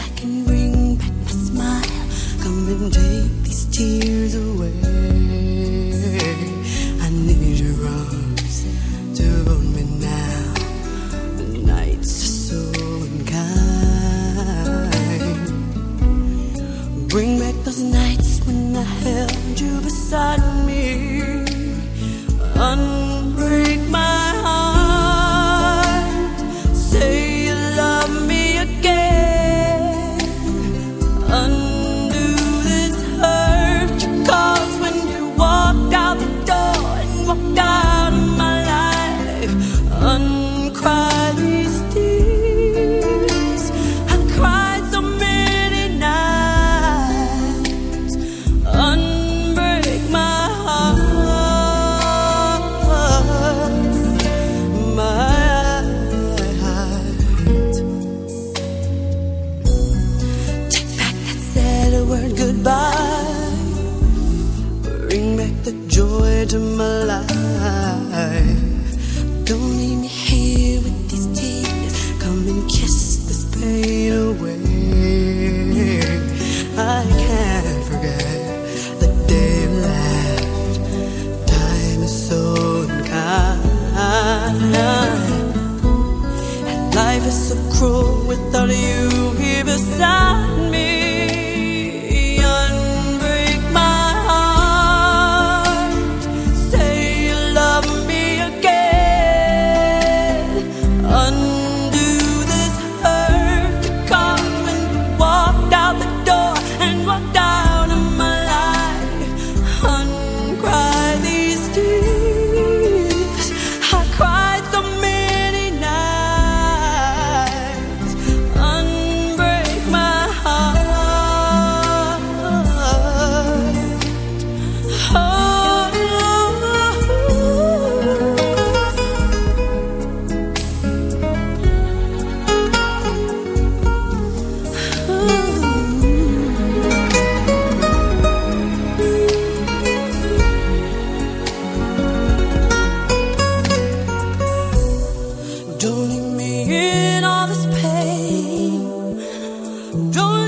back and bring back my smile. Come and take these tears away. I need your arms to hold me now. The nights are so unkind. Bring back those nights when I held you beside me. Unbreak my heart. Say you love me again. Undo this hurt you caused when you walked out the door and walked out of my life. Uncry these tears. I cried so many nights. Unbreak my heart. Goodbye. Bring back the joy to my life. Don't leave me here with these tears. Come and kiss this pain away. I can't forget the day you left. Time is so unkind, and life is so cruel without you here beside me. Don't leave me in all this pain. Don't